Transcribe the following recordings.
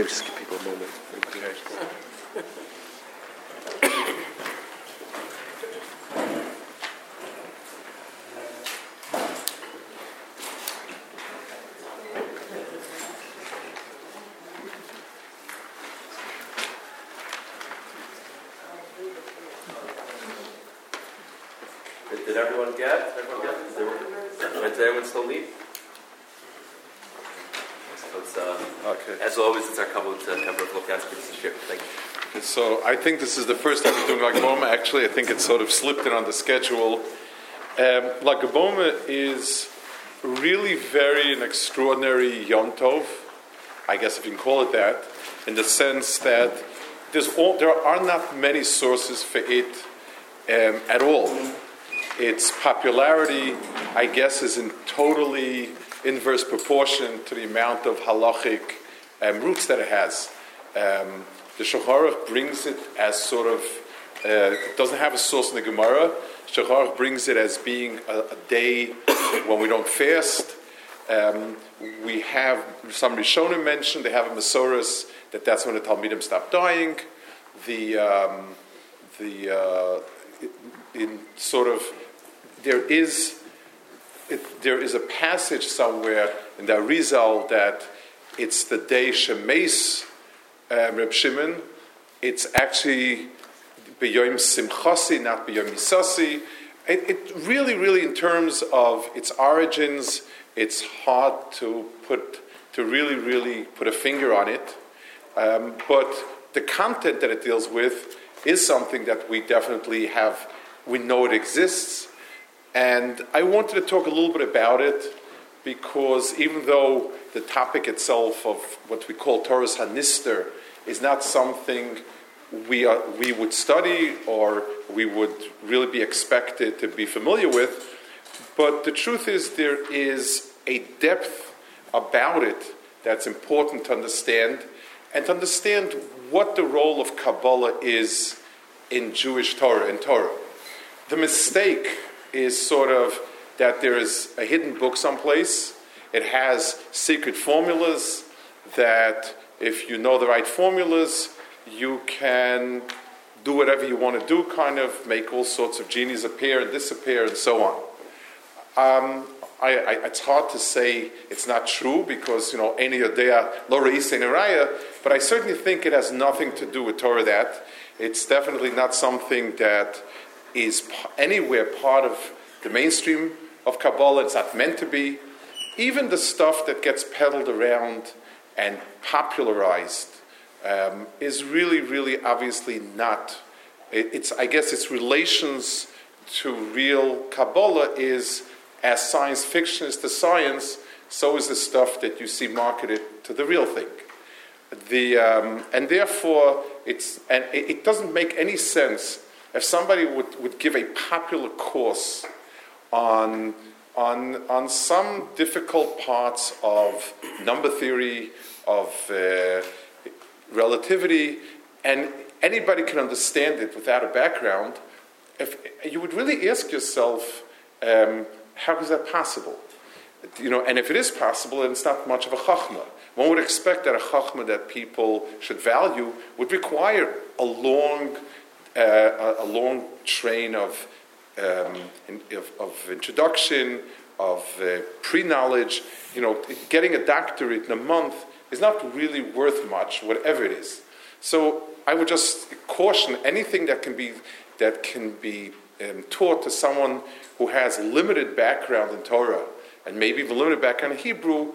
Maybe just give people a moment. Okay. Did everyone get? Does anyone still need? Okay. As always, it's our couple to cover of Lukan's share. Thank you. So I think this is the first time we're doing Lag BaOmer. Actually, I think it sort of slipped in on the schedule. Lag BaOmer is really very an extraordinary Yom Tov, I guess if you can call it that, in the sense that there are not many sources for it at all. Its popularity, I guess, is in totally inverse proportion to the amount of halachic roots that it has. The Shulchan Aruch brings it as sort of, it doesn't have a source in the Gemara. Shulchan Aruch brings it as being a day when we don't fast. We have, some Rishonim mentioned, they have a Masoros that's when the Talmidim stop dying. There is a passage somewhere in the Arizal that it's the day Shemeis Reb Shimon. It's actually B'Yom Simchasi, not B'Yom Misasi. It really, in terms of its origins, it's hard to really put a finger on it. But the content that it deals with is something that we definitely have. We know it exists. And I wanted to talk a little bit about it because even though the topic itself of what we call Torah's Hanister is not something we would study or we would really be expected to be familiar with, but the truth is there is a depth about it that's important to understand and to understand what the role of Kabbalah is in Jewish Torah and Torah. The mistake is sort of that there is a hidden book someplace. It has secret formulas that if you know the right formulas, you can do whatever you want to do, kind of make all sorts of genies appear and disappear and so on. It's hard to say it's not true because, Ein Yodea Lo Re'is Ein Raya, but I certainly think it has nothing to do with Torah that. It's definitely not something that is anywhere part of the mainstream of Kabbalah. It's not meant to be. Even the stuff that gets peddled around and popularized is really obviously not. I guess its relations to real Kabbalah is as science fiction is to science, so is the stuff that you see marketed to the real thing. And therefore, it doesn't make any sense if somebody would give a popular course on some difficult parts of number theory, of relativity, and anybody can understand it without a background, if you would really ask yourself, how is that possible? And if it is possible, then it's not much of a chachma. One would expect that a chachma that people should value would require a long train of introduction, of pre-knowledge. Getting a doctorate in a month is not really worth much, whatever it is. So I would just caution anything that can be taught to someone who has limited background in Torah and maybe even limited background in Hebrew.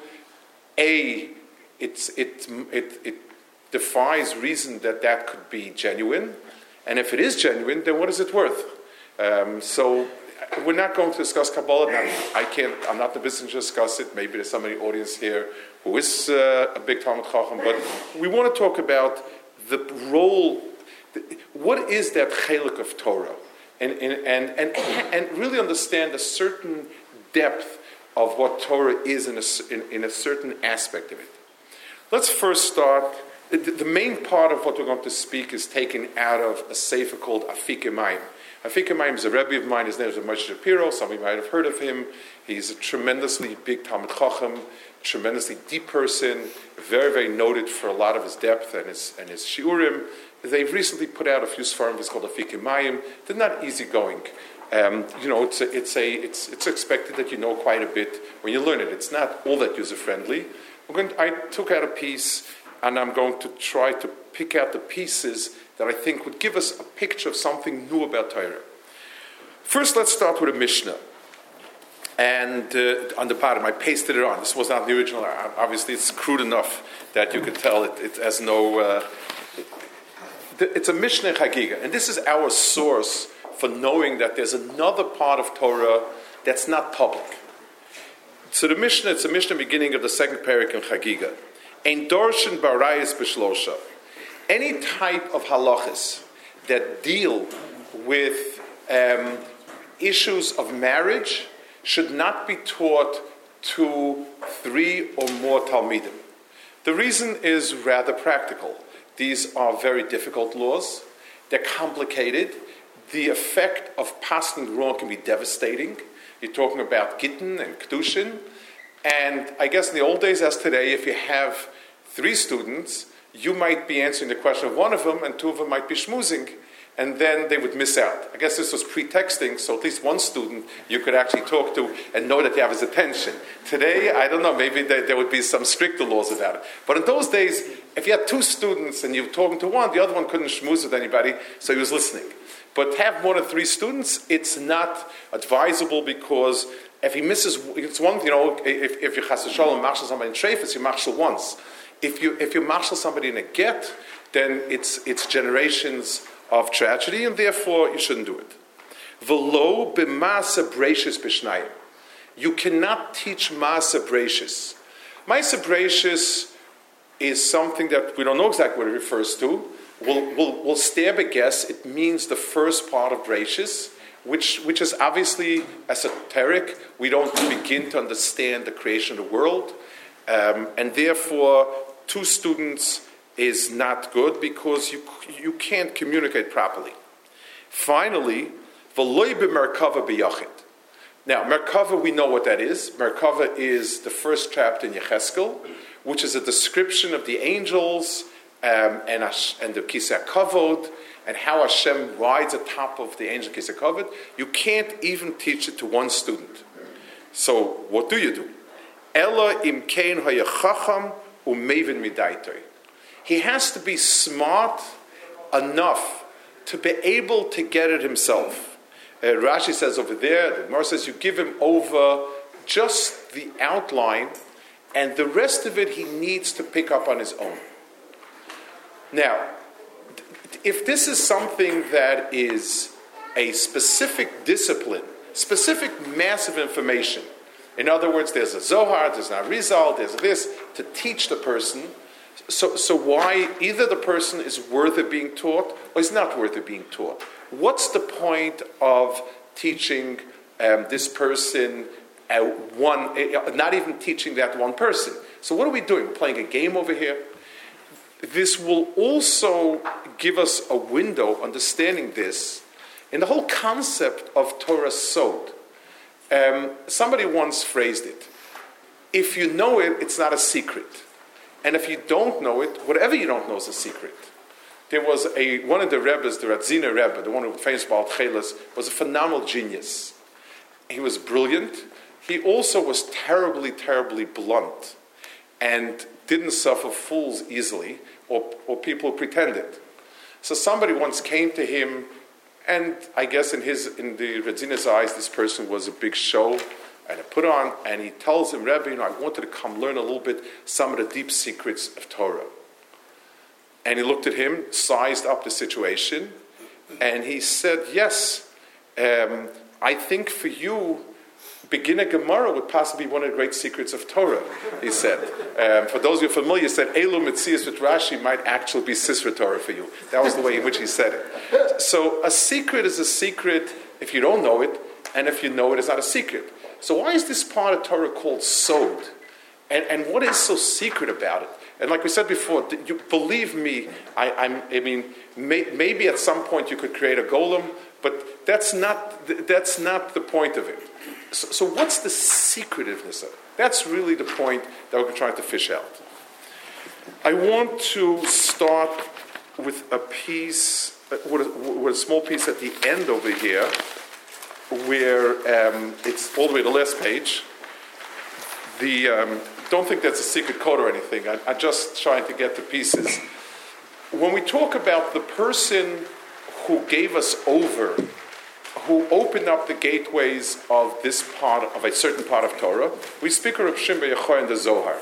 It defies reason that could be genuine. And if it is genuine, then what is it worth? So we're not going to discuss Kabbalah. I'm not in the business to discuss it. Maybe there's somebody in the audience here who is a big Talmud Chacham. But we want to talk about the role. What is that chelik of Torah? And really understand a certain depth of what Torah is in a certain aspect of it. Let's first start. The main part of what we're going to speak is taken out of a sefer called Afikei Mayim. Afikei Mayim is a rebbe of mine. His name is Moshe Shapiro. Some of you might have heard of him. He's a tremendously big Talmud Chacham, tremendously deep person, very, very noted for a lot of his depth and his shiurim. They've recently put out a few svarim. It's called Afikim Mayim. They're not easygoing. It's expected that you know quite a bit when you learn it. It's not all that user friendly. I took out a piece, and I'm going to try to pick out the pieces that I think would give us a picture of something new about Torah. First, let's start with a Mishnah. And on the bottom, I pasted it on. This was not the original. Obviously, it's crude enough that you could tell it has no... it's a Mishnah Chagiga. And this is our source for knowing that there's another part of Torah that's not public. So it's a Mishnah beginning of the second parak in Chagiga. Ein dorshin barayis b'shlosha. Any type of halachas that deal with issues of marriage should not be taught to 3 or more talmidim. The reason is rather practical. These are very difficult laws. They're complicated. The effect of passing wrong can be devastating. You're talking about gittin and kedushin. And I guess in the old days as today, if you have 3 students, you might be answering the question of one of them, and 2 of them might be schmoozing, and then they would miss out. I guess this was pre-texting, so at least one student you could actually talk to and know that you have his attention. Today, I don't know, maybe there would be some stricter laws about it. But in those days, if you had 2 students and you were talking to one, the other one couldn't schmooze with anybody, so he was listening. But to have more than 3 students, it's not advisable, because if he misses, it's one, if you chas v'shalom marshal somebody in treifus, you marshal once. If you marshal somebody in a get, then it's generations of tragedy, and therefore you shouldn't do it. V'lo b'ma'aseh breishis b'shnayim. You cannot teach ma'aseh breishis. Ma'aseh breishis is something that we don't know exactly what it refers to. We'll stab a guess. It means the first part of breishis, which is obviously esoteric. We don't begin to understand the creation of the world, and therefore 2 students is not good, because you can't communicate properly. Finally, v'loy b'merkava b'yachid. Now, Merkava, we know what that is. Merkava is the first chapter in Yecheskel, which is a description of the angels and the Kisei Kavod, and how Hashem rides atop of the angel Kisei Kavod. You can't even teach it to 1 student. So, what do you do? Ela im kein hayachacham u'mevin midaitoi. He has to be smart enough to be able to get it himself. Rashi says over there, the Gemara says, you give him over just the outline, and the rest of it he needs to pick up on his own. Now, if this is something that is a specific discipline, specific massive information, in other words, there's a Zohar, there's an Arizal, there's this, to teach the person, so why either the person is worth of being taught or is not worth of being taught? What's the point of teaching this person not even teaching that one person? So what are we doing? We're playing a game over here? This will also give us a window understanding this in the whole concept of Torah Sod. Somebody once phrased it: if you know it, it's not a secret. And if you don't know it, whatever you don't know is a secret. There was one of the Rebbes, the Radziner Rebbe, the one who was famous about Chelas, was a phenomenal genius. He was brilliant. He also was terribly, terribly blunt, and didn't suffer fools easily, or people who pretended. So somebody once came to him, and I guess in the Radziner's eyes, this person was a big show, and I put on, and he tells him, Rebbe, I wanted to come learn a little bit some of the deep secrets of Torah. And he looked at him, sized up the situation, and he said, yes, I think for you, beginner Gemara would possibly be one of the great secrets of Torah, he said. For those who are familiar, he said, Elu Metzias with Rashi might actually be Sisra Torah for you. That was the way in which he said it. So a secret is a secret if you don't know it, and if you know it, it's not a secret. So why is this part of Torah called Sod? And what is so secret about it? And like we said before, you believe me, maybe at some point you could create a golem, but that's not the point of it. So what's the secretiveness of it? That's really the point that we're trying to fish out. I want to start with a piece, with a small piece at the end over here, where it's all the way to the last page. Don't think that's a secret code or anything. I'm just trying to get the pieces. When we talk about the person who gave us over, who opened up the gateways of this part of a certain part of Torah, we speak of Reb Shimon bar Yochai in the Zohar.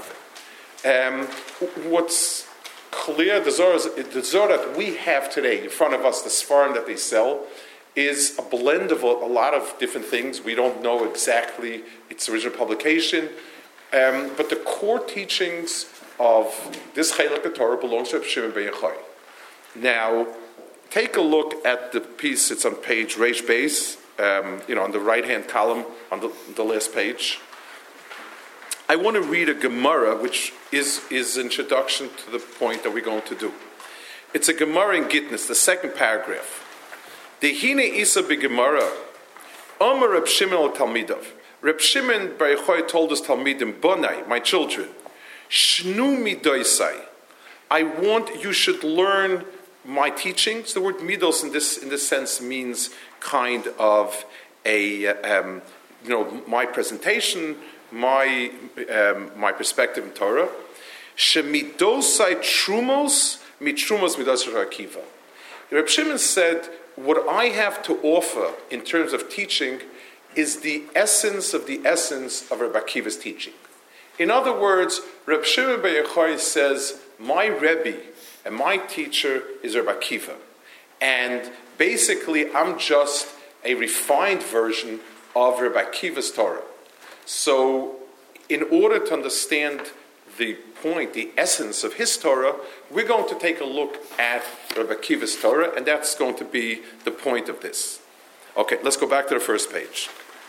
What's clear, the Zohar that we have today in front of us, the Sfarim that they sell, is a blend of a lot of different things. We don't know exactly its original publication, but the core teachings of this Chelek of Torah belongs to Reb Shimon bar Yochai. Now, take a look at the piece. It's on page Reish Beis, on the right-hand column on the last page. I want to read a Gemara, which is an introduction to the point that we're going to do. It's a Gemara in Gitnis, the second paragraph. Dehine Isa beGemara, Omer Reb Shimon al Talmidav. Reb Shimon bar Yochai told his Talmidim, Bonai, my children, Shnu midoisai. You should learn my teachings. The word midos in this sense means kind of a my presentation, my perspective in Torah. Shemidosai trumos mitrumos midos Akiva. Reb Shimon said, what I have to offer in terms of teaching is the essence of Reb Akiva's teaching. In other words, Reb Shimon bar Yochai says, my Rebbe and my teacher is Reb Akiva. And basically, I'm just a refined version of Reb Akiva's Torah. So, in order to understand the point, the essence of his Torah, we're going to take a look at Reb Akiva's Torah, and that's going to be the point of this. Okay, let's go back to the first page.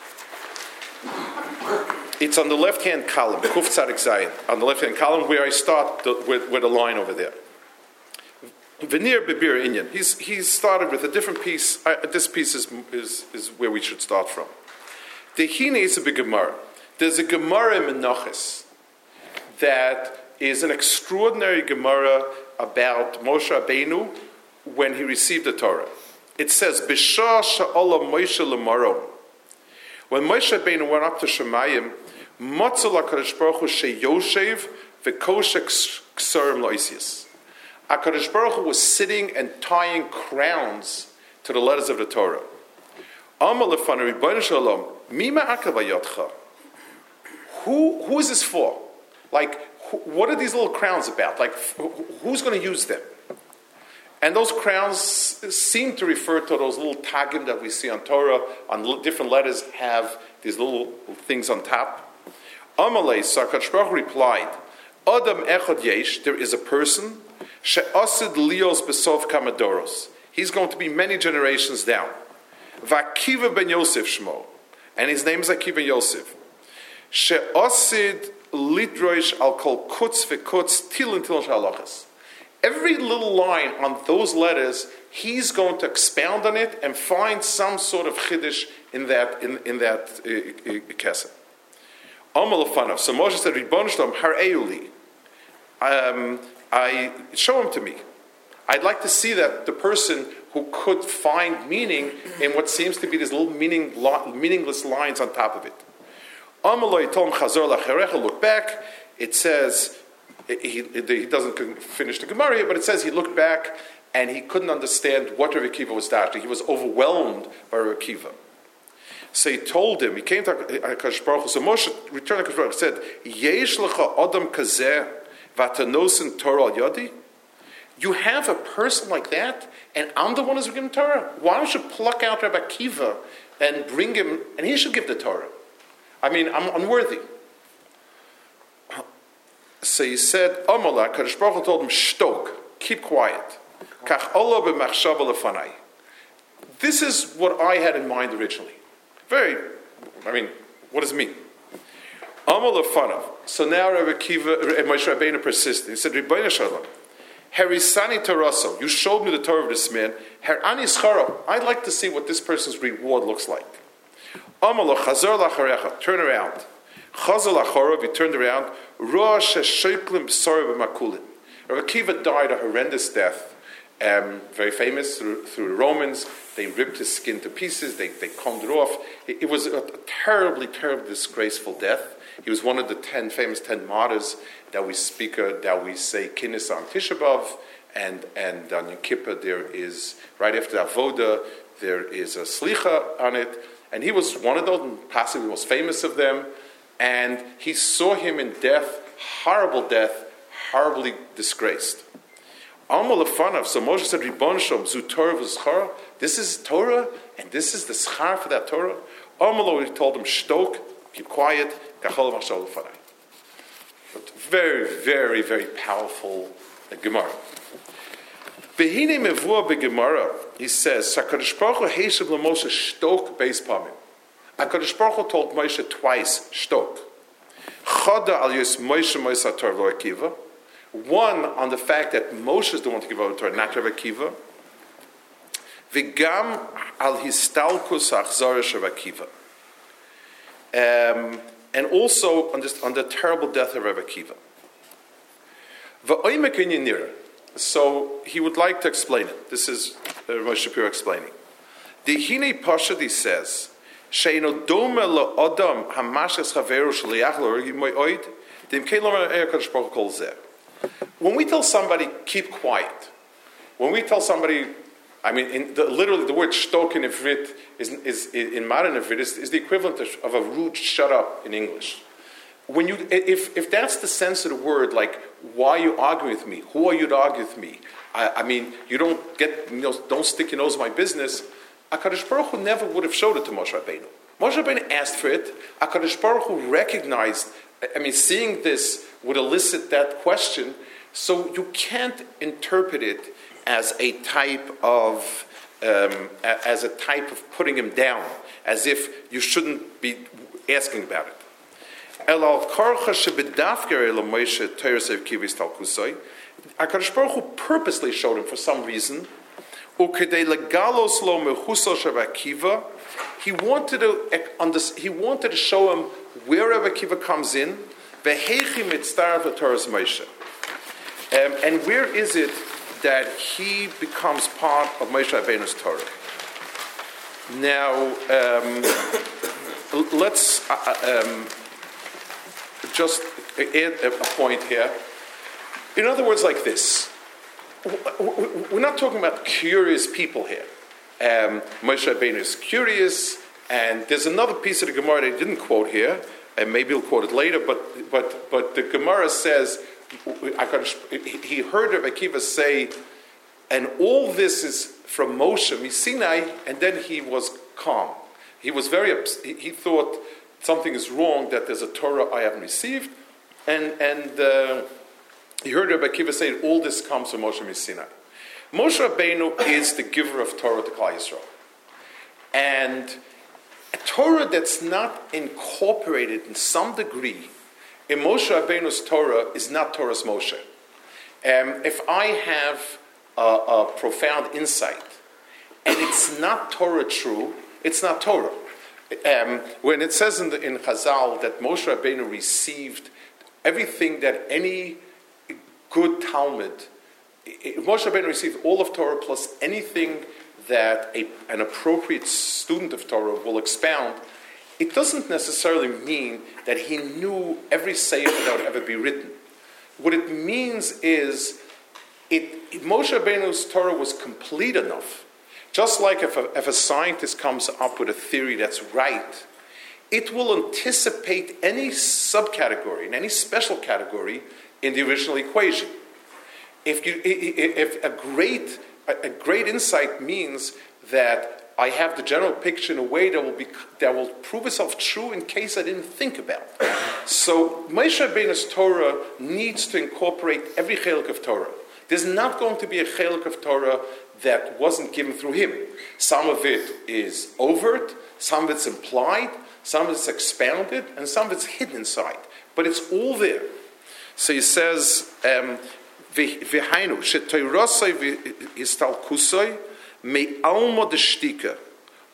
It's on the left-hand column, Kuf Tzadik Zayin, on the left-hand column where I start with a line over there. Venir Bibir Inyan. He started with a different piece. This piece is where we should start from. Dehine is a big Gemara. There's a Gemara in Menachos that is an extraordinary Gemara about Moshe Rabbeinu when he received the Torah. It says, B'shah sha'olam Moshe l'marom. When Moshe Rabbeinu went up to Shemayim, Motzal HaKadosh Baruch Hu sheyoshev v'koshek ksarim lo'isius. HaKadosh Baruch Hu was sitting and tying crowns to the letters of the Torah. Amar lefanu Ribono shel Olam, mima akav hayotcha. Who is this for? Like, what are these little crowns about? Like, who's going to use them? And those crowns seem to refer to those little tagim that we see on Torah, on different letters have these little things on top. Amalei, HaKadosh Baruch Hu replied, Adam echad yesh, there is a person, she'asid lios besov kamadoros. He's going to be many generations down. V'Akiva ben Yosef shmo, and his name is Akiva ben Yosef. She'asid litroish al kol kutz v'kutz tilin shalachas. Every little line on those letters, he's going to expound on it and find some sort of chiddush in that kesef. Amal lefanav. So Moshe said, Ribono shel Olam, hareuli. I show him to me. I'd like to see that the person who could find meaning in what seems to be these little meaningless lines on top of it. Amaloi told him, Chazor lacharecha, look back. It says, he doesn't finish the Gemara here, but it says he looked back and he couldn't understand what Reb Akiva was dashing. He was overwhelmed by Reb Akiva. So he told him, he came to HaKadosh Baruch Hu. So Moshe returned to HaKadosh Baruch Hu and said, Yesh lecha adam kazeh vatanosin Torah al yadi? You have a person like that, and I'm the one who's giving Torah. Why don't you pluck out Reb Akiva and bring him, and he should give the Torah? I mean, I'm unworthy. So he said, Amala, HaKadosh Baruch Hu told him, Shtok, keep quiet. Kach olah b'machshava lefanai. This is what I had in mind originally. What does it mean? Amal lefanav. So now Reb Moshe Rabbeinu persisted. He said, Ribono shel Olam, Herisani Taraso, you showed me the Torah of this man. Herani Scharo, I'd like to see what this person's reward looks like. Amalo chazor lacharecha, turn around. Chazor lacharav, he turned around. Rosh shesheklim b'sor b'makulin. Rabbi Akiva died a horrendous death. Very famous through the Romans. They ripped his skin to pieces. They combed it off. It was a terribly, terribly disgraceful death. He was one of the famous 10 martyrs that we speak, that we say Kinnis on Tisha B'Av, and on Yom Kippur there is, right after Avoda, there is a Slicha on it, and he was one of those, possibly the most famous of them, and he saw him in death, horrible death, horribly disgraced. Alma lefanav, so Moshe said, Ribon Shalom, zu Torah v'schar, this is Torah, and this is the schar for that Torah. Alma lo, he told him, shtok, keep quiet, kachol v'chshol lefanai. Very, very, very powerful Gemara. Behine mevua beGemara, he says, HaKadosh Baruch Hu heishav l'Moshe shtok beis pamim. HaKadosh Baruch Hu told Moshe twice, shtok. Chada al yos Moshe Moshe Torah lo Akiva. One, on the fact that Moshe is the one to give over the Torah, not Rabbi Akiva. V'gam al histalkus achzarish Rabbi Akiva. And also on the terrible death of Rabbi Akiva. V'oimek inyanira. So he would like to explain it. This is Moshe Shapiro explaining. The Hine Pashad, he says, Sheino dome lo Adam hamashas chaveru shliach lo yimoy oid. Dim kein lo Kadosh Baruch Hu kol zeh. When we tell somebody, keep quiet, when we tell somebody, I mean, literally the word shtok in Ivrit is in modern Ivrit is the equivalent of a rude shut up in English. When you, if that's the sense of the word, like, why are you arguing with me? Who are you to argue with me? I mean, you don't get, don't stick your nose in my business. HaKadosh Baruch Hu never would have showed it to Moshe Rabbeinu. Moshe Rabbeinu asked for it. HaKadosh Baruch Hu recognized, I mean, seeing this would elicit that question, so you can't interpret it as a type of putting him down, as if you shouldn't be asking about it. HaKadosh Baruch Hu purposely showed him for some reason. He wanted to show him where Rabbi Akiva comes in. And where is it that he becomes part of Moshe Rabbeinu's Torah? Now, let's just add a point here. In other words, like this. We're not talking about curious people here. Moshe Rabbeinu is curious, and there's another piece of the Gemara that I didn't quote here, and maybe he'll quote it later, but the Gemara says, he heard Rabbi Akiva say, and all this is from Moshe Sinai, and then he was calm. He was very upset. He thought something is wrong, that there's a Torah I haven't received, and he heard Rabbi Akiva say, all this comes from Moshe Sinai. Moshe Rabbeinu is the giver of Torah to Klal Yisrael. And a Torah that's not incorporated in some degree in Moshe Rabbeinu's Torah is not Torah's Moshe. If I have a profound insight and it's not Torah true, it's not Torah. When it says in Chazal that Moshe Rabbeinu received everything that any good Talmud, Moshe Rabbeinu received all of Torah plus anything that an appropriate student of Torah will expound, it doesn't necessarily mean that he knew every sefer that would ever be written. What it means is Moshe Rabbeinu's Torah was complete enough. Just like if a scientist comes up with a theory that's right, it will anticipate any subcategory and any special category in the original equation. If a great insight means that I have the general picture in a way that will prove itself true in case I didn't think about it. So Moshe Rabbeinu's Torah needs to incorporate every chelik of Torah. There's not going to be a chelik of Torah that wasn't given through him. Some of it is overt, some of it's implied, some of it's expounded, and some of it's hidden inside. But it's all there. So he says, V'hainu, shetoirosai v'histalkusoi, me alma de shtika,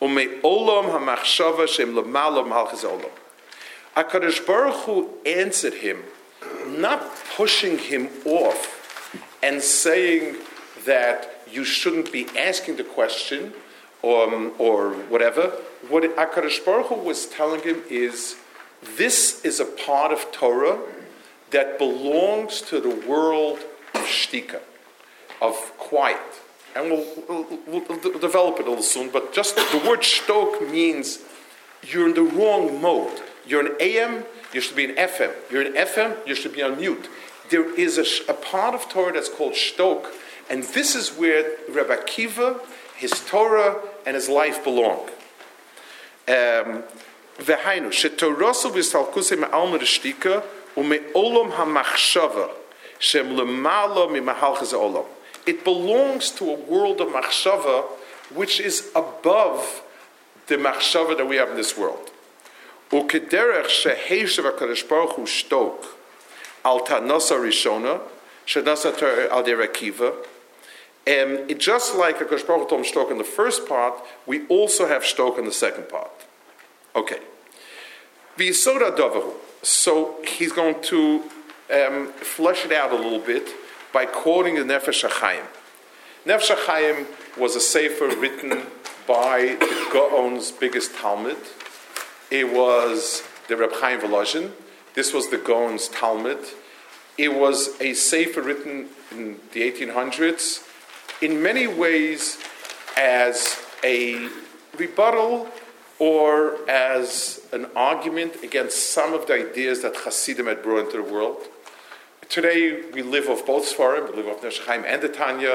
Ume'olam hamachshava shem l'mala malchus olam. HaKadosh Baruch Hu answered him, not pushing him off and saying that you shouldn't be asking the question or whatever. What HaKadosh Baruch Hu was telling him is, this is a part of Torah that belongs to the world of shtika, of quiet. And we'll develop it a little soon, but just the word shtok means you're in the wrong mode. You're an AM, you should be an FM. You're an FM, you should be on mute. There is a part of Torah that's called shtok, and this is where Rabbi Akiva, his Torah, and his life belong. V'hainu, she'torasu v'stalkusei me'alma d'shtika u'me'olam ha'machshava shem l'mala mi'mahalchaz ha'olam. It belongs to a world of machshava which is above the machshava that we have in this world. U'kederech she'heishav HaKadosh Baruch Hu shtok al ta'nasa rishona she'nasa al der Akiva. And it, just like HaKadosh Baruch Hu told him shtok in the first part, we also have shtok in the second part. Okay. V'yisoda davahu. So he's going to flesh it out a little bit by quoting the Nefesh HaChaim. Nefesh HaChaim was a sefer written by the Gaon's biggest Talmud. It was the Reb Chaim Volozhin. This was the Gaon's Talmud. It was a sefer written in the 1800s, in many ways as a rebuttal or as an argument against some of the ideas that Hasidim had brought into the world. Today we live off both Sfarim, we live off Nefesh HaChaim and the Tanya.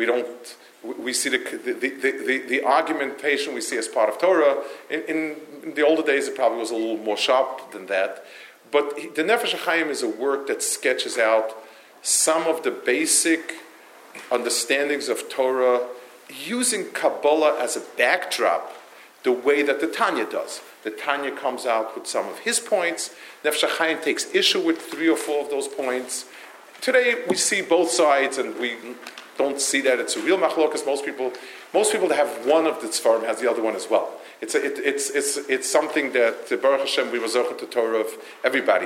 We see the argumentation we see as part of Torah. In the older days it probably was a little more sharp than that. But the Nefesh HaChaim is a work that sketches out some of the basic understandings of Torah using Kabbalah as a backdrop, the way that the Tanya does. The Tanya comes out with some of his points. Nefesh HaChaim takes issue with 3 or 4 of those points. Today we see both sides, and we don't see that it's a real machlokas. Most people that have one of the tzfarim has the other one as well. It's something that Baruch Hashem we were zocher to Torah of everybody.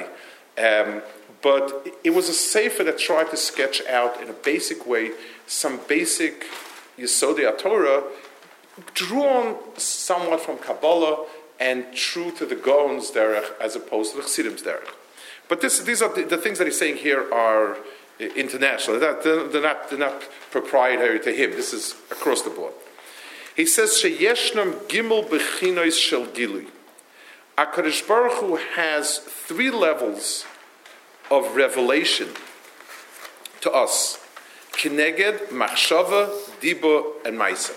But it was a sefer that tried to sketch out in a basic way some basic Yesodei Torah, drawn somewhat from Kabbalah and true to the Gaon's derech as opposed to the Chassidim's derech. But these are the things that he's saying here are international. They're not proprietary to him. This is across the board. He says, "Sheyeshnam gimel bechinois shel gilui." HaKadosh Baruch Hu has 3 levels of revelation to us: Kineged, Machshava, Diba, and Maisa.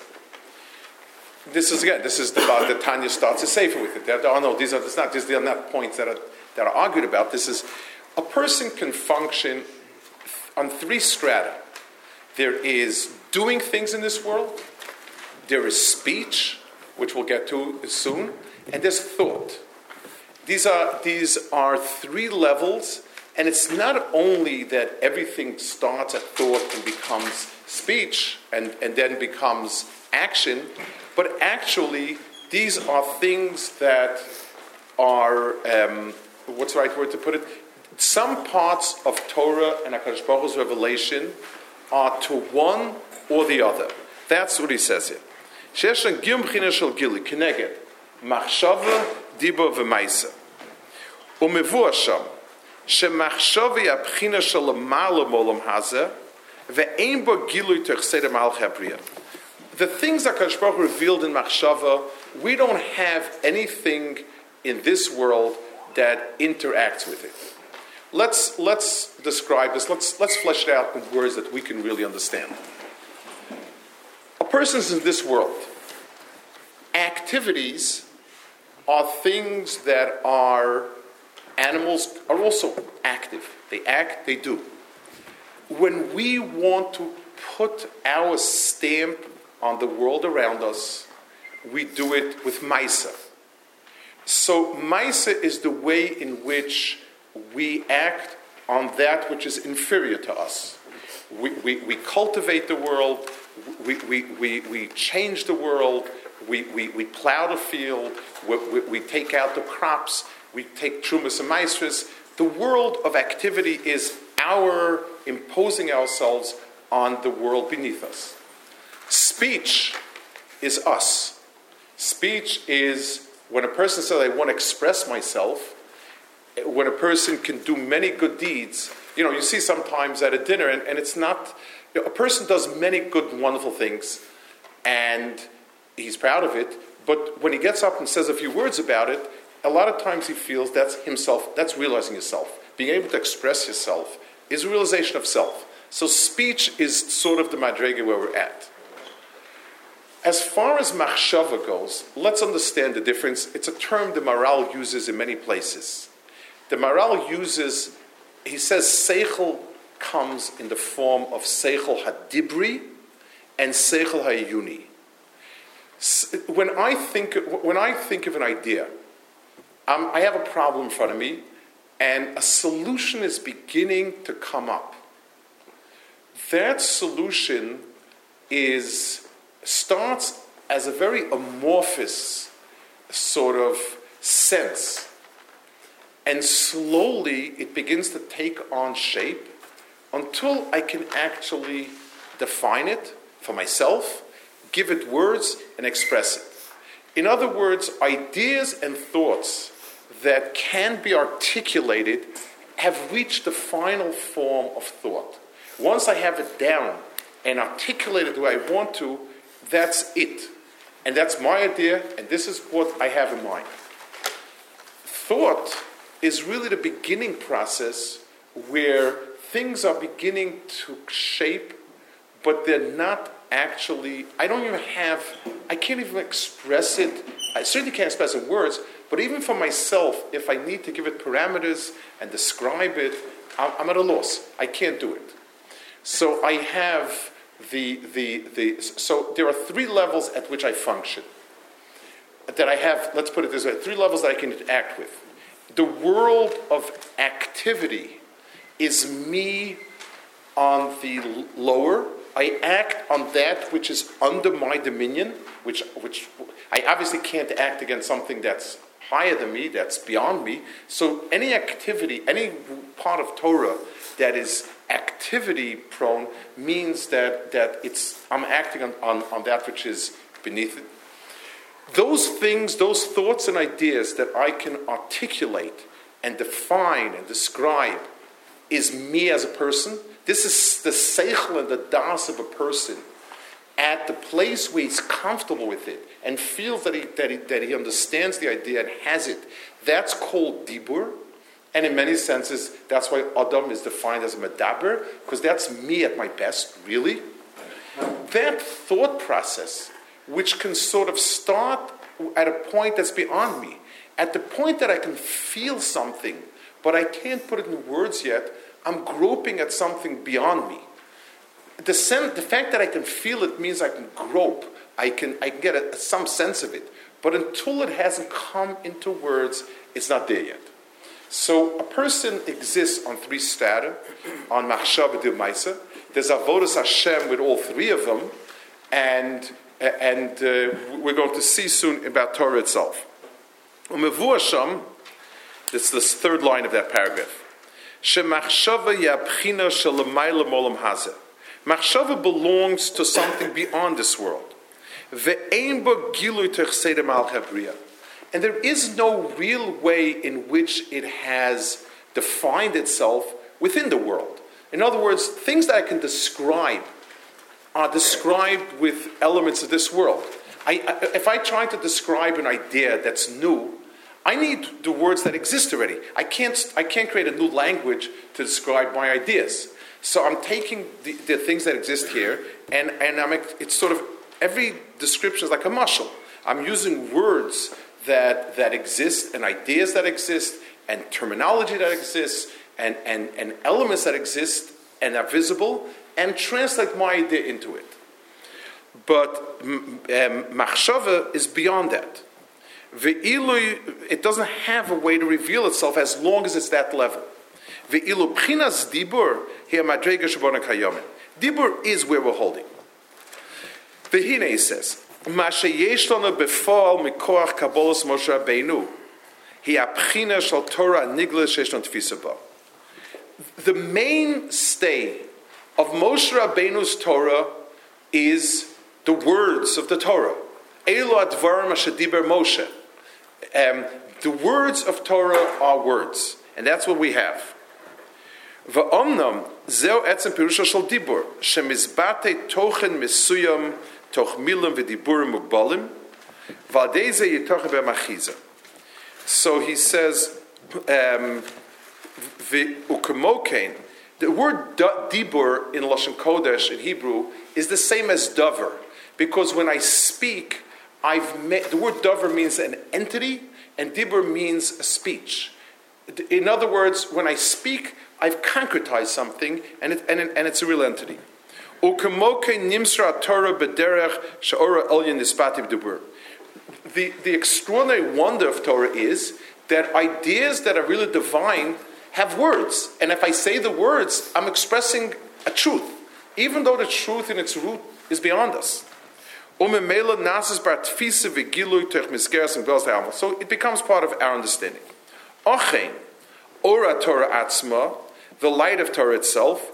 This is the Tanya starts a sefer with it. These are not points that are argued about. This is, a person can function on 3 strata. There is doing things in this world, there is speech, which we'll get to soon, and there's thought. These are 3 levels, and it's not only that everything starts at thought and becomes speech and then becomes action, but actually these are things that are, what's the right word to put it? Some parts of Torah and HaKadosh Baruch Hu's revelation are to one or the other. That's what he says here. She'eshan gim b'china shel gili, kineged, machshava, diba, v'maisa. Umevuah sham, she'machshava yabchina shel l'mala molam hazeh, ve'ein bo gilui terchseder malach habriya. The things that HaKadosh Baruch Hu revealed in machshava, we don't have anything in this world that interacts with it. Let's describe this. Let's flesh it out in words that we can really understand. A person is in this world. Activities are things that are, animals are also active. They act, they do. When we want to put our stamp on the world around us, we do it with Maisa. So Maisa is the way in which we act on that which is inferior to us. We cultivate the world, we change the world, we plow the field, we take out the crops, we take trumas and maestras. The world of activity is our imposing ourselves on the world beneath us. Speech is us. Speech is when a person says, I want to express myself, when a person can do many good deeds. You see sometimes at a dinner, and it's not, a person does many good, wonderful things, and he's proud of it, but when he gets up and says a few words about it, a lot of times he feels that's himself, that's realizing yourself. Being able to express yourself is a realization of self. So speech is sort of the madrega where we're at. As far as machshava goes, let's understand the difference. It's a term the Maharal uses in many places. The Maharal uses, he says seichel comes in the form of seichel hadibri and seichel hayuni. When I think of an idea, I have a problem in front of me, and a solution is beginning to come up. That solution starts as a very amorphous sort of sense, and slowly it begins to take on shape until I can actually define it for myself, give it words, and express it. In other words, ideas and thoughts that can be articulated have reached the final form of thought. Once I have it down and articulated the way I want to, that's it. And that's my idea, and this is what I have in mind. Thought is really the beginning process where things are beginning to shape, but they're not actually, I can't even express it. I certainly can't express it in words, but even for myself, if I need to give it parameters and describe it, I'm at a loss. I can't do it. So I have so there are three levels at which I function. That I have, let's put it this way, three levels that I can interact with. The world of activity is me on the lower. I act on that which is under my dominion, which I obviously can't act against something that's higher than me, that's beyond me. So any activity, any part of Torah that is activity prone means that I'm acting on that which is beneath it. Those things, those thoughts and ideas that I can articulate and define and describe is me as a person. This is the seichel and the das of a person at the place where he's comfortable with it and feels that he understands the idea and has it. That's called dibur. And in many senses, that's why Adam is defined as a medaber, because that's me at my best, really. That thought process, which can sort of start at a point that's beyond me, at the point that I can feel something, but I can't put it in words yet, I'm groping at something beyond me. The fact that I can feel it means I can grope, I can get some sense of it, but until it hasn't come into words, it's not there yet. So a person exists on three strata, on machshava d'maisa. There's avodas Hashem with all three of them, and we're going to see soon about Torah itself. Umevu Hashem, that's the third line of that paragraph. Shemachshava yabchina shelamayla molam hazeh. Machshava belongs to something beyond this world. Ve'ein bo gilui techseidem al chabriya. And there is no real way in which it has defined itself within the world. In other words, things that I can describe are described with elements of this world. If I try to describe an idea that's new, I need the words that exist already. I can't create a new language to describe my ideas. So I'm taking the things that exist here, and it's sort of, every description is like a mashal. I'm using words that exist, and ideas that exist, and terminology that exists, and elements that exist and are visible, and translate my idea into it. But machshava is beyond that. It doesn't have a way to reveal itself as long as it's that level. Dibur is where we're holding. V'hine, he says, מה שיש לנו בפועל מכוח קבולת משה רבנו, היא הבחינה של תורה הנגלה שיש לנו תפיסה בה. The mainstay of Moshe Rabbeinu's Torah is the words of the Torah. Elo advarim asher diber Moshe. The words of Torah are words, and that's what we have. Va'omnam zeu etzem pirusha shel dibur shemizbate tochen mesuyam toch milim v'diburim mugbalim v'adei ze yitoche b'machiza. So he says, v'ukemokein. The word dibur in Lashon Kodesh in Hebrew is the same as davar, because when I speak, the word davar means an entity, and dibur means a speech. In other words, when I speak, I've concretized something, and it's a real entity. The extraordinary wonder of Torah is that ideas that are really divine have words. And if I say the words, I'm expressing a truth, even though the truth in its root is beyond us. So it becomes part of our understanding. Ora Torah atzma, the light of Torah itself,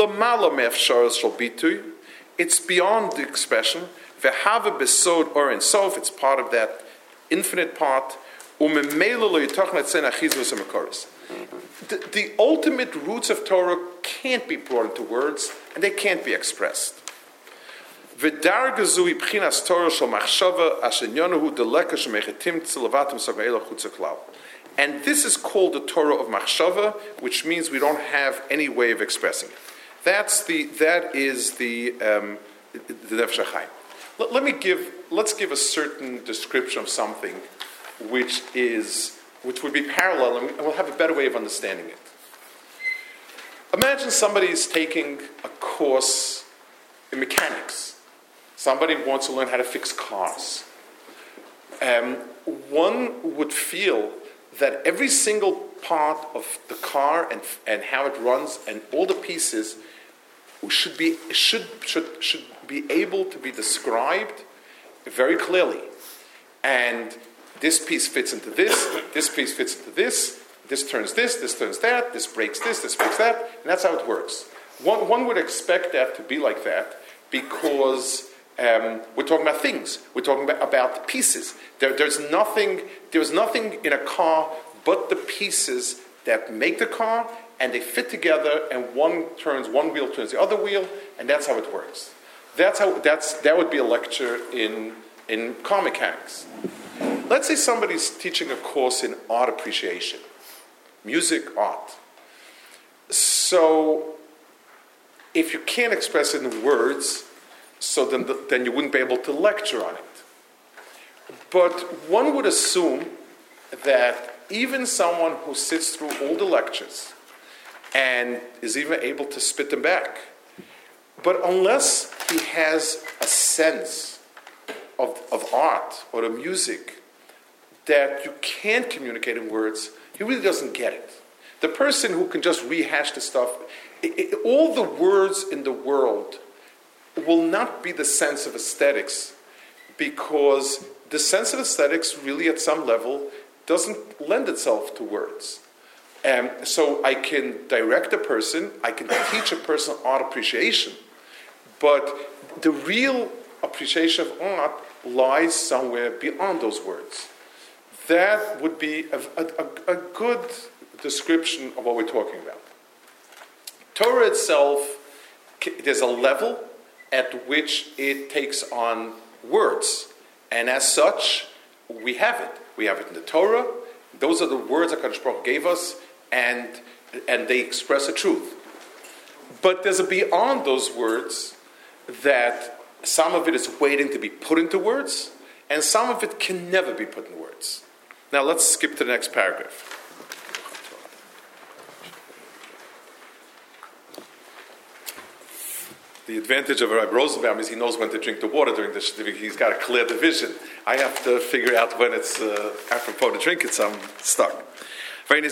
it's beyond the expression. V'hava besod or in sof, it's part of that infinite part. The ultimate roots of Torah can't be brought into words, and they can't be expressed. And this is called the Torah of Machshava, which means we don't have any way of expressing it. That is the Nefesh HaChaim. Let's give a certain description of something which would be parallel, and we'll have a better way of understanding it. Imagine somebody is taking a course in mechanics. Somebody wants to learn how to fix cars. One would feel that every single part of the car and how it runs and all the pieces should be able to be described very clearly. And this piece fits into this piece fits into this turns this turns that, this breaks this breaks that, and that's how it works. One would expect that to be like that because we're talking about things. We're talking about pieces. There's nothing in a car but the pieces that make the car, and they fit together, and one wheel turns the other wheel, and that's how it works. That would be a lecture in car mechanics. Let's say somebody's teaching a course in art appreciation, music, art. So if you can't express it in words, so then you wouldn't be able to lecture on it. But one would assume that even someone who sits through all the lectures and is even able to spit them back, but unless he has a sense of art or the music that you can't communicate in words, he really doesn't get it. The person who can just rehash the stuff, all the words in the world will not be the sense of aesthetics, because the sense of aesthetics really at some level doesn't lend itself to words. So I can direct a person, I can teach a person art appreciation, but the real appreciation of art lies somewhere beyond those words. That would be a good description of what we're talking about. Torah itself, there's a level at which it takes on words. And as such, we have it. We have it in the Torah. Those are the words that HaKadosh Baruch Hu gave us, and they express a truth. But there's a beyond those words that some of it is waiting to be put into words, and some of it can never be put in words. Now let's skip to the next paragraph. The advantage of Rabbi Rosenbaum is he knows when to drink the water during this. He's got a clear division. I have to figure out when it's apropos to drink it, so I'm stuck. The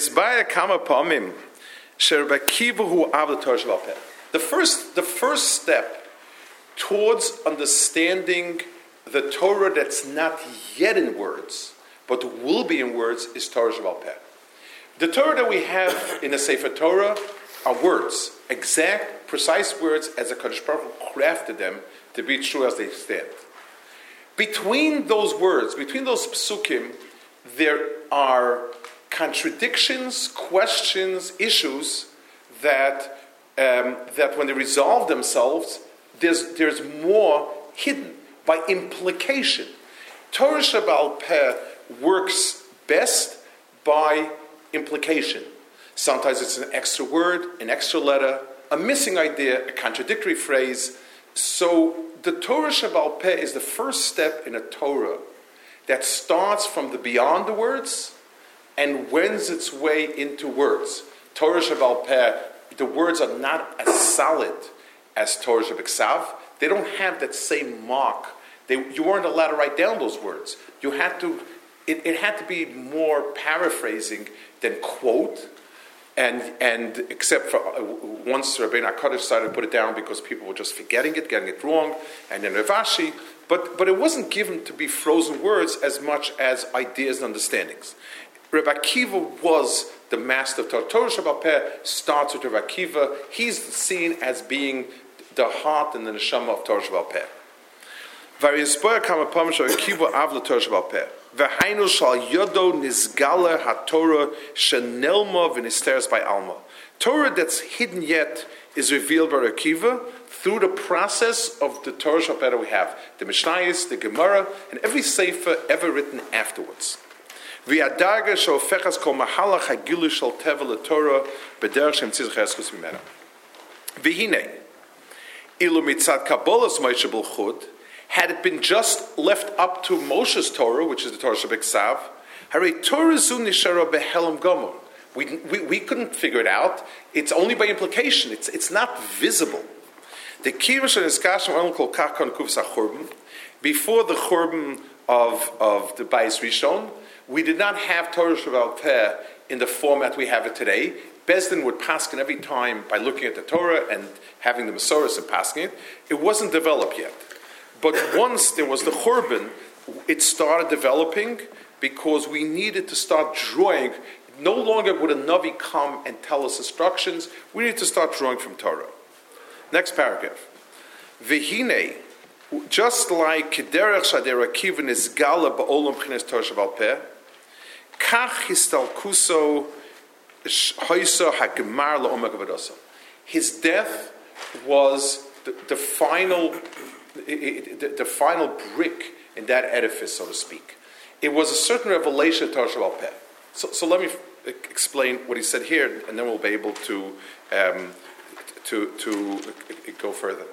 first step towards understanding the Torah that's not yet in words, but will be in words, is Torah Sheba'al Peh. The Torah that we have in the Sefer Torah are words, exact, precise words as the Kadosh Baruch Hu crafted them to be true as they stand. Between those words, between those psukim, there are contradictions, questions, issues that when they resolve themselves, there's more hidden by implication. Torah Sheba'al Peh works best by implication. Sometimes it's an extra word, an extra letter, a missing idea, a contradictory phrase. So the Torah Sheba'al Peh is the first step in a Torah that starts from the beyond the words and wends its way into words. Torah Sheba'al Peh, the words are not as solid as Torah Shebiksav. They don't have that same mark. You weren't allowed to write down those words. You had to. It had to be more paraphrasing than quote. And except for once Rabbeinu HaKadosh started to put it down because people were just forgetting it, getting it wrong, and then Rav Ashi. But it wasn't given to be frozen words as much as ideas and understandings. Rabbi Akiva was the master of Torah. Torah Sheba'al Peh starts with Rabbi Akiva. He's seen as being the heart and the neshama of Torah Sheba'al Peh. V'yisboyer kama pam she'Akiva av l'Torah Sheba'al Peh. V'hainu shal yodo nizgala haTorah shenelma v'nisteres by alma. Torah that's hidden yet is revealed by Akiva through the process of the Torah Sheba'al Peh that we have, the Mishnayos, the Gemara, and every sefer ever written afterwards. V'yadarga she'ofechas kol mahalach hagilu shel teva l'Torah b'derech she'emtziz cheskus mimena. V'hinei ilu mitzad Kabbalas Moshe B'chud. Had it been just left up to Moshe's Torah, which is the Torah Shebiksav, Harei Torah zu nishara behelam gomor. We couldn't figure it out. It's only by implication. It's not visible. The kirish and iskashim olam kol kach kon kuvs hachurban. Before the churban of the Bayis Rishon, we did not have Torah Sheba'al Peh in the format we have it today. Bezdin would paskin every time by looking at the Torah and having the Masoros and paskin it. It wasn't developed yet. But once there was the Churban, it started developing because we needed to start drawing. No longer would a Navi come and tell us instructions. We need to start drawing from Torah. Next paragraph. V'hinei, just like Kederech Shader Akiva Nizgala Ba'olam Chines Torah Sheba'al Peh, Kach Histalkuso Hoyso HaGemar La'omek Avadosa. His death was the final brick in that edifice, so to speak. It was a certain revelation of Torah Sheba'al Peh. So let me explain what he said here, and then we'll be able to go further.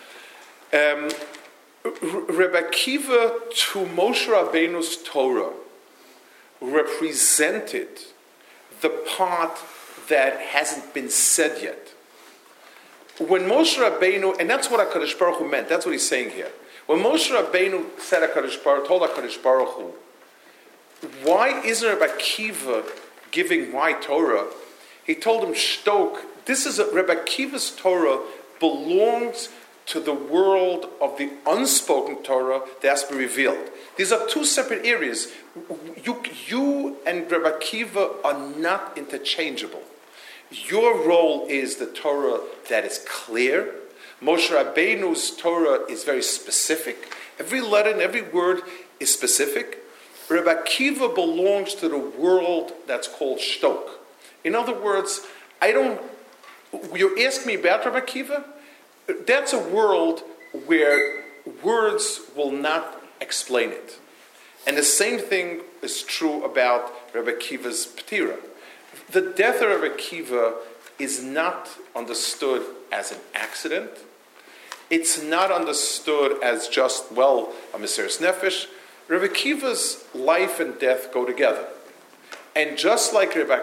Rebbe Akiva to Moshe Rabbeinu's Torah represented the part that hasn't been said yet. When Moshe Rabbeinu, and that's what HaKadosh Baruch Hu meant, that's what he's saying here. When Moshe Rabbeinu said told HaKadosh Baruch Hu, why isn't Rebbe Akiva giving my Torah? He told him, Shtok, Rebbe Akiva's Torah belongs to the world of the unspoken Torah that has been revealed. These are two separate areas. You and Rebbe Akiva are not interchangeable. Your role is the Torah that is clear. Moshe Rabbeinu's Torah is very specific. Every letter and every word is specific. Rebbe Akiva belongs to the world that's called Shtok. In other words, you're asking me about Rebbe Akiva? That's a world where words will not explain it. And the same thing is true about Rebbe Akiva's Ptira. The death of Rebbe Akiva is not understood as an accident. It's not understood as just, a Mesiras Nefesh. Rebbe Akiva's life and death go together. And just like Rebbe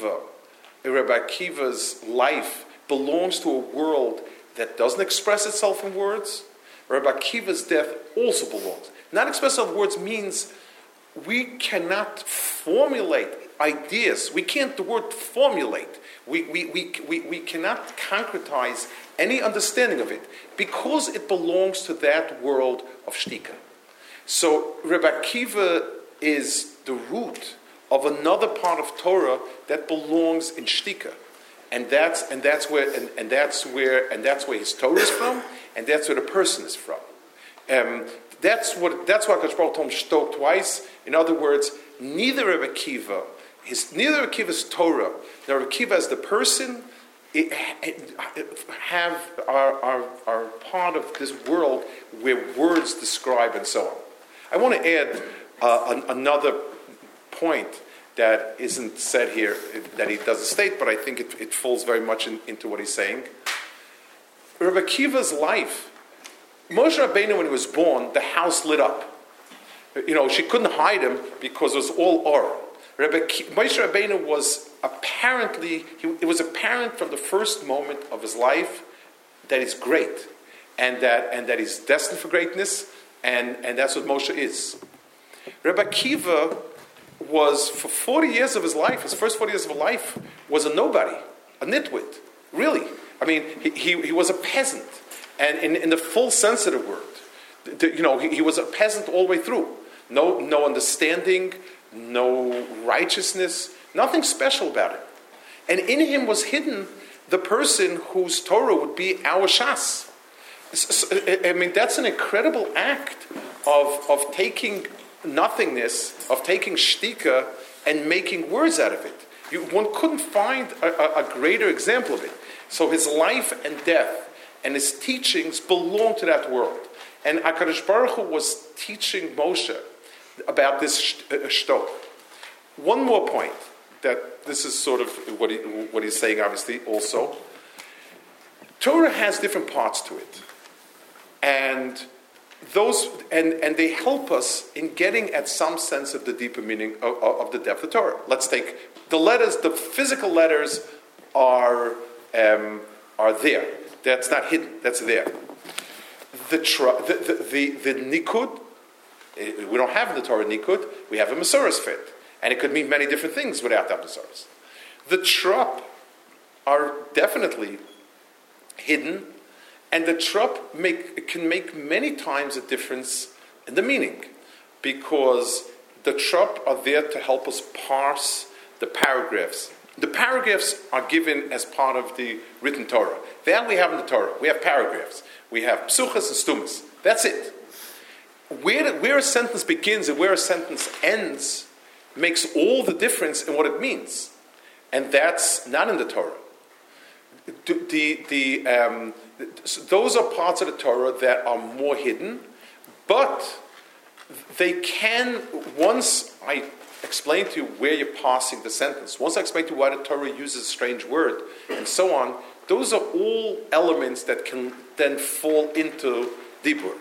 Akiva's life belongs to a world that doesn't express itself in words, Rebbe Akiva's death also belongs. Not express in words means we cannot formulate ideas. We can't the word formulate. We cannot concretize any understanding of it because it belongs to that world of shtika. So Rebbe Akiva is the root of another part of Torah that belongs in Shtika, and that's where his Torah is from, and that's where the person is from. That's why Kadosh Baruch told him shtok twice. In other words, neither Rebbe Akiva's Torah, nor Rebbe Akiva as the person, are part of this world where words describe and so on. I want to add another point that isn't said here, that he doesn't state, but I think it falls very much into what he's saying. Rebbe Akiva's life, Moshe Rabbeinu, when he was born, the house lit up. She couldn't hide him because it was all or. Moshe Rabbeinu was it was apparent from the first moment of his life that he's great, and that he's destined for greatness, and that's what Moshe is. Rebbe Akiva was, for 40 years of his life, his first 40 years of life, was a nobody, a nitwit, really. I mean, he was a peasant, and in the full sense of the word. He was a peasant all the way through. No understanding, no righteousness, nothing special about it. And in him was hidden the person whose Torah would be our Shas. I mean, that's an incredible act of taking nothingness, of taking shtika and making words out of it. One couldn't find a greater example of it. So his life and death and his teachings belong to that world. And HaKadosh Baruch Hu was teaching Moshe about this shtok. One more point, that this is sort of what he's saying, obviously, also. Torah has different parts to it. And they help us in getting at some sense of the deeper meaning of the depth of Torah. Let's take the letters. The physical letters are there. That's not hidden. That's there. The nikud, we don't have in the Torah nikud. We have a Masoros fit, and it could mean many different things without that Masoros. The trop are definitely hidden. And the trop can make many times a difference in the meaning, because the trop are there to help us parse the paragraphs. The paragraphs are given as part of the written Torah. That we have in the Torah. We have paragraphs. We have psuchas and stumas. That's it. Where a sentence begins and where a sentence ends makes all the difference in what it means. And that's not in the Torah. Those are parts of the Torah that are more hidden, but they can, once I explain to you where you're parsing the sentence, once I explain to you why the Torah uses a strange word, and so on, those are all elements that can then fall into Dibur.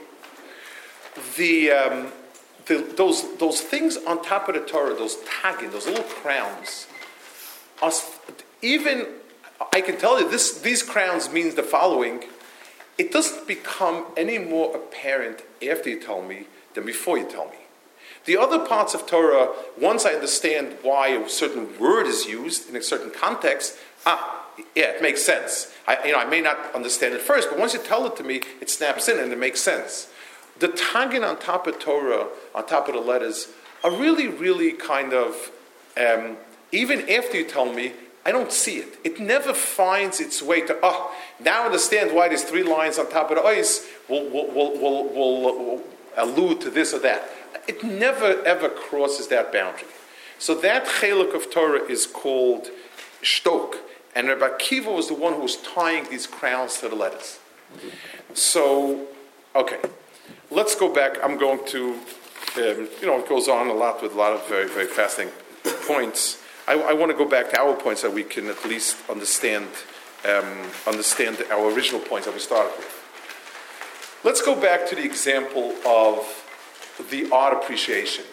Those things on top of the Torah, those tagin, those little crowns, are even... I can tell you, these crowns means the following. It doesn't become any more apparent after you tell me than before you tell me. The other parts of Torah, once I understand why a certain word is used in a certain context, it makes sense. I may not understand it first, but once you tell it to me, it snaps in and it makes sense. The tagin on top of Torah, on top of the letters, are really, really kind of, even after you tell me, I don't see it. It never finds its way to, now I understand why these 3 lines on top of the ois will allude to this or that. It never, ever crosses that boundary. So that cheluk of Torah is called shtok. And Rebbe Akiva was the one who was tying these crowns to the letters. So, okay. Let's go back. I'm going to, it goes on a lot with a lot of very, very fascinating points. I want to go back to our points so we can at least understand our original points that we started with. Let's go back to the example of the art appreciation.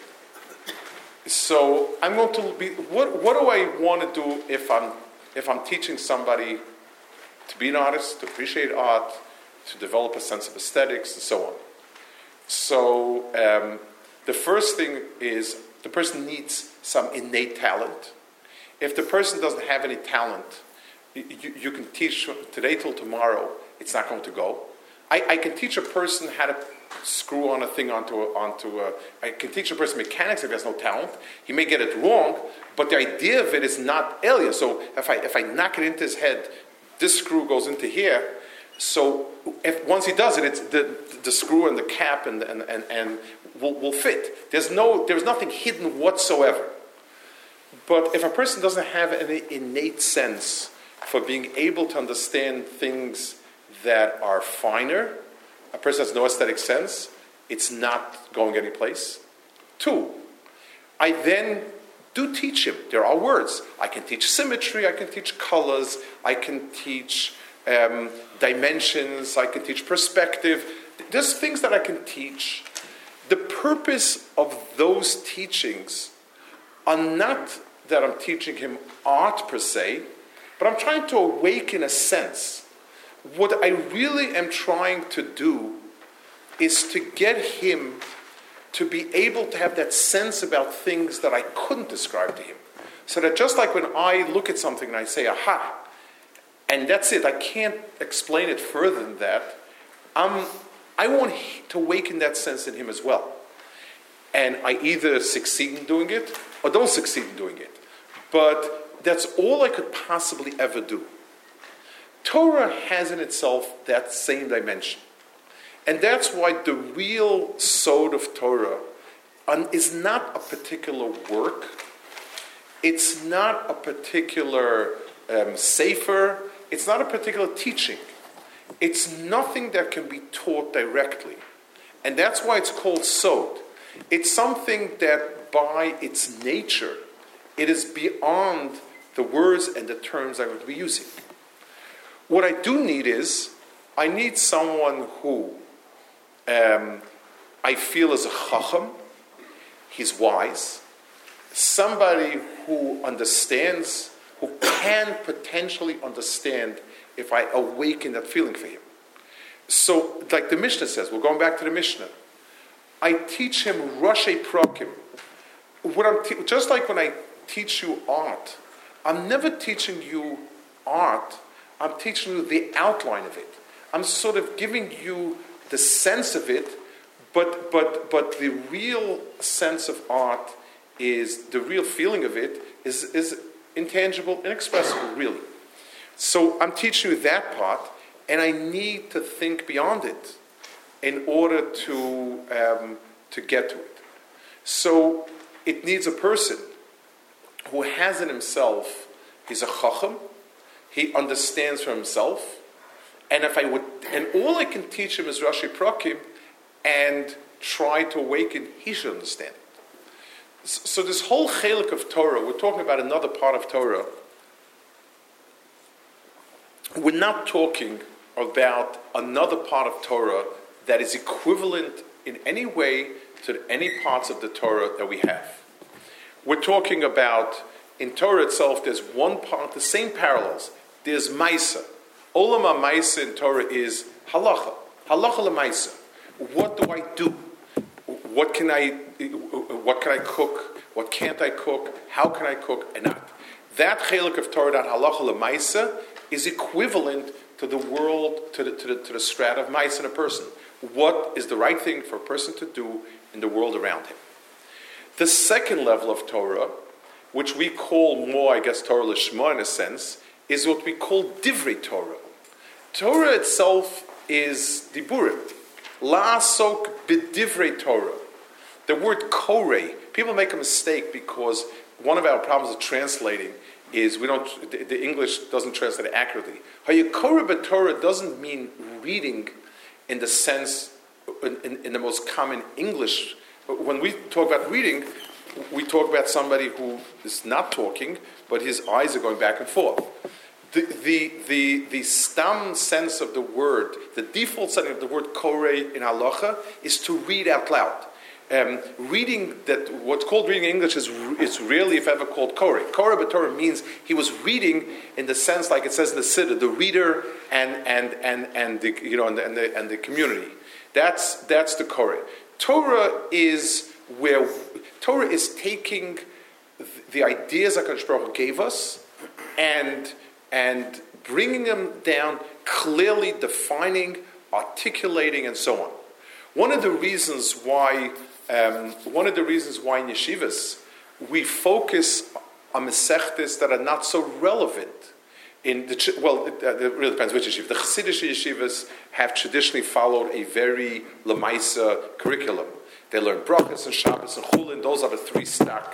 So I'm going to be. What do I want to do if I'm teaching somebody to be an artist, to appreciate art, to develop a sense of aesthetics, and so on? So the first thing is the person needs some innate talent. If the person doesn't have any talent, you can teach today till tomorrow, it's not going to go. I can teach a person how to screw on a thing I can teach a person mechanics if he has no talent. He may get it wrong, but the idea of it is not alien. So if I knock it into his head, this screw goes into here. So once he does it, it's the screw and the cap and will fit. There's nothing hidden whatsoever. But if a person doesn't have any innate sense for being able to understand things that are finer, a person has no aesthetic sense, it's not going anyplace. 2, I then do teach him. There are words. I can teach symmetry, I can teach colors, I can teach dimensions, I can teach perspective. There's things that I can teach. The purpose of those teachings are not that I'm teaching him art per se, but I'm trying to awaken a sense. What I really am trying to do is to get him to be able to have that sense about things that I couldn't describe to him. So that just like when I look at something and I say, aha, and that's it, I can't explain it further than that, I want to awaken that sense in him as well. And I either succeed in doing it or don't succeed in doing it. But that's all I could possibly ever do. Torah has in itself that same dimension. And that's why the real sod of Torah is not a particular work. It's not a particular sefer. It's not a particular teaching. It's nothing that can be taught directly. And that's why it's called sod. It's something that by its nature, it is beyond the words and the terms I'm going to be using. What I do need is, I need someone who I feel is a chacham, he's wise, somebody who understands, who can potentially understand if I awaken that feeling for him. So, like the Mishnah says, we're going back to the Mishnah, I teach him Rashi Prakim. Just like when I teach you art, I'm never teaching you art, I'm teaching you the outline of it. I'm sort of giving you the sense of it, but the real sense of art is, the real feeling of it is intangible, inexpressible, really. So I'm teaching you that part, and I need to think beyond it in order to get to it. So it needs a person who has in himself, he's a chacham, he understands for himself, and all I can teach him is Rashi Prakim, and try to awaken, he should understand it. So this whole chelik of Torah, we're talking about another part of Torah. We're not talking about another part of Torah that is equivalent in any way to any parts of the Torah that we have. We're talking about, in Torah itself, there's one part, the same parallels. There's Maisa. Olam HaMaisa in Torah is halacha. Halacha l'maisa. What do I do? What can I cook? What can't I cook? How can I cook and not? That chelik of Torah, that halacha l'maisa, is equivalent to the world, to the strata of maisa in a person. What is the right thing for a person to do in the world around him? The second level of Torah, which we call more, I guess, Torah Lishma in a sense, is what we call Divrei Torah. Torah itself is Diburim. La'asok b'divrei Torah. The word korei, people make a mistake because one of our problems with translating is the English doesn't translate it accurately. Hayakora b'Torah doesn't mean reading in the sense, in the most common English. When we talk about reading, we talk about somebody who is not talking, but his eyes are going back and forth. The stam sense of the word, the default setting of the word korei in halacha is to read out loud. Reading, that what's called reading in English is rarely, if ever, called korei. Korei b'Torah means he was reading in the sense, like it says in the Siddur, the reader and the community. That's the korei. Torah is taking the ideas that HaKadosh Baruch Hu gave us and bringing them down, clearly defining, articulating, and so on. One of the reasons why in yeshivas we focus on mesechtes that are not so relevant. It really depends which yeshiva. The Hasidic yeshivas have traditionally followed a very lemaisa curriculum. They learn brachas and Shabbos and Chulin. Those are the three stack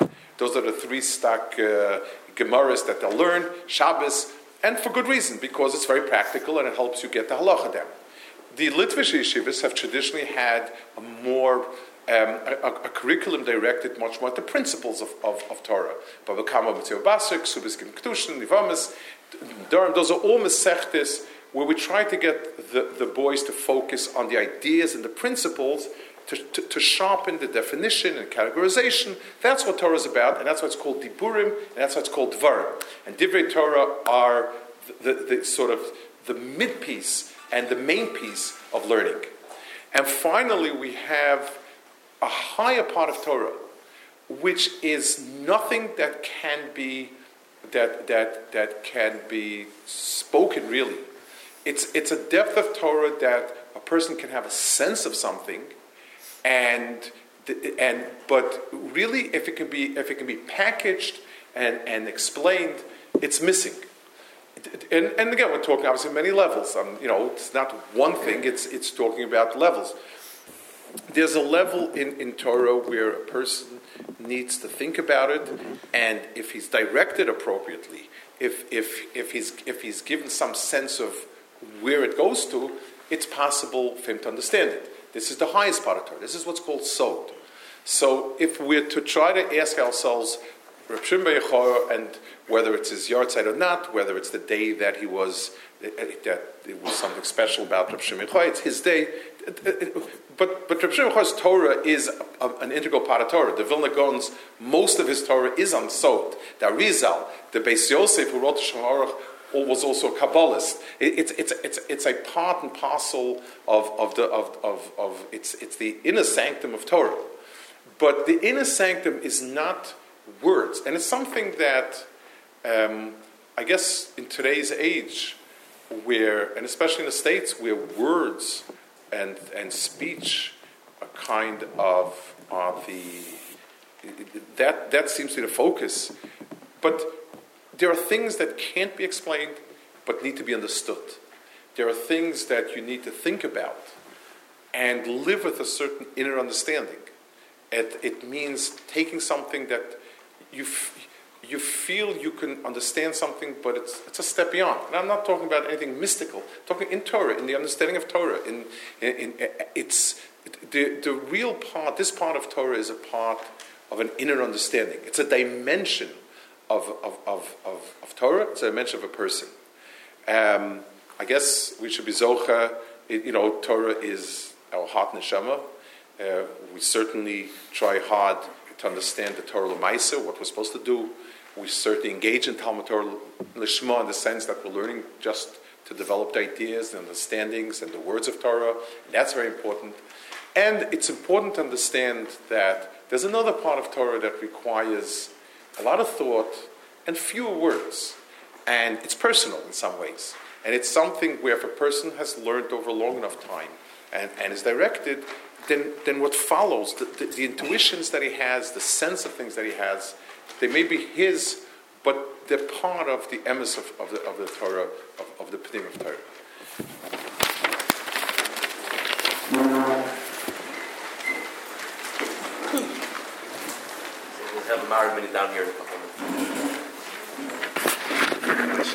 gemaras that they'll learn. Shabbos, and for good reason, because it's very practical and it helps you get the halacha down. The Litvish yeshivas have traditionally had a more a curriculum directed much more at the principles of Torah. Baba Kama Mitzvah Basar, Ksubis Gim Kedushin, Nivamis, Durham. Those are all mesechtes where we try to get the boys to focus on the ideas and the principles to sharpen the definition and categorization. That's what Torah is about, and that's why it's called Diburim, and that's why it's called Dvarim. And Divrei Torah are the sort of the mid-piece and the main piece of learning. And finally, we have a higher part of Torah, which is nothing that can be spoken really. It's a depth of Torah that a person can have a sense of something, but really, if it can be packaged and explained, it's missing. And again, we're talking obviously many levels. It's not one thing. It's talking about levels. There's a level in Torah where a person needs to think about it, and if he's directed appropriately, if he's given some sense of where it goes to, it's possible for him to understand it. This is the highest part of Torah. This is what's called sod. So if we're to try to ask ourselves, Reb Shimon Bar Yochai, and whether it's his yahrzeit or not, whether it's the day that it was something special about Reb Shimon Bar Yochai, it's his day. But Reb Shimon Bar Yochai's Torah is an integral part of Torah. The Vilna Gaon's, most of his Torah is on sod. The Arizal, the Beis Yosef, who wrote the Shulchan Aruch, was also a Kabbalist. It's a part and parcel of it's the inner sanctum of Torah. But the inner sanctum is not words, and it's something that I guess in today's age, and especially in the States, where words and speech are kind of that seems to be the focus, but there are things that can't be explained but need to be understood. There are things that you need to think about and live with a certain inner understanding. It means taking something that you feel you can understand something, but it's a step beyond. And I'm not talking about anything mystical. I'm talking in Torah, in the understanding of Torah. It's the real part. This part of Torah is a part of an inner understanding. It's a dimension of Torah. It's a dimension of a person. I guess we should be zocha. Torah is our heart neshama. We certainly try hard to understand the Torah l'maisa, what we're supposed to do. We certainly engage in Talmud Torah l'shma in the sense that we're learning just to develop the ideas and understandings and the words of Torah. And that's very important. And it's important to understand that there's another part of Torah that requires a lot of thought and fewer words. And it's personal in some ways. And it's something where if a person has learned over a long enough time and is directed, then what follows, the intuitions that he has, the sense of things that he has, they may be his, but they're part of the emes of the Torah, of the pnim of Torah. We'll have a married minute down here in a couple of minutes.